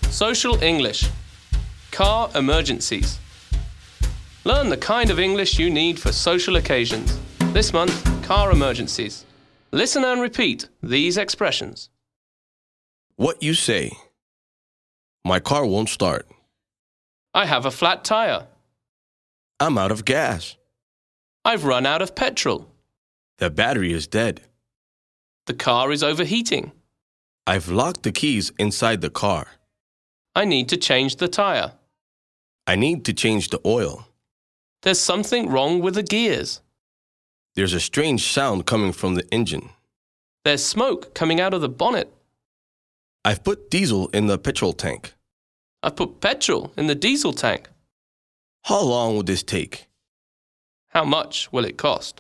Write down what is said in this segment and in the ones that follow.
Social English. Car emergencies. Learn the kind of English you need for social occasions. This month, car emergencies. Listen and repeat these expressions. What you say? My car won't start. I have a flat tire. I'm out of gas. I've run out of petrol. The battery is dead. The car is overheating. I've locked the keys inside the car. I need to change the tire. I need to change the oil. There's something wrong with the gears. There's a strange sound coming from the engine. There's smoke coming out of the bonnet. I've put diesel in the petrol tank. I've put petrol in the diesel tank. How long will this take? How much will it cost?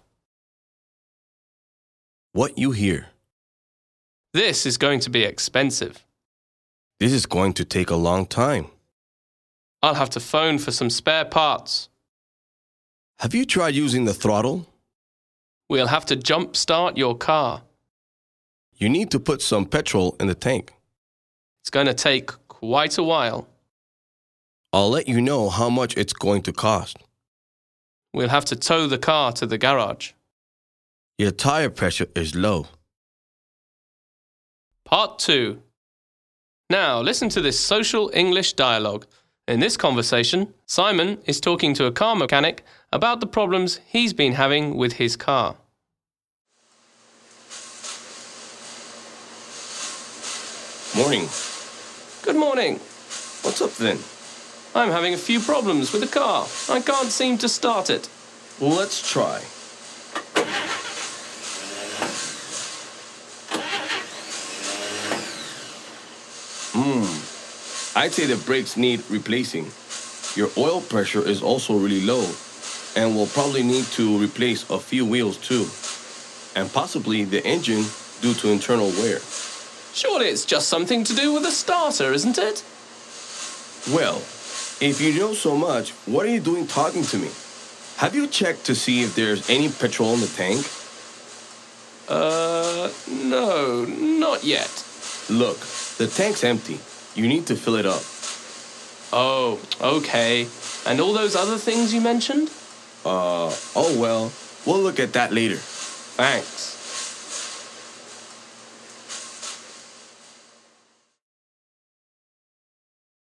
What you hear? This is going to be expensive. This is going to take a long time. I'll have to phone for some spare parts. Have you tried using the throttle? We'll have to jump start your car. You need to put some petrol in the tank. It's going to take quite a while. I'll let you know how much it's going to cost. We'll have to tow the car to the garage. Your tire pressure is low. Part 2. Now listen to this social English dialogue. In this conversation, Simon is talking to a car mechanic about the problems he's been having with his car. Morning. Good morning. What's up then? I'm having a few problems with the car. I can't seem to start it. Well, let's try. I'd say the brakes need replacing. Your oil pressure is also really low, and we'll probably need to replace a few wheels too, and possibly the engine due to internal wear. Surely it's just something to do with the starter, isn't it? Well, if you know so much, what are you doing talking to me? Have you checked to see if there's any petrol in the tank? No, not yet. Look, the tank's empty. You need to fill it up. Oh, okay. And all those other things you mentioned? Oh well, we'll look at that later. Thanks.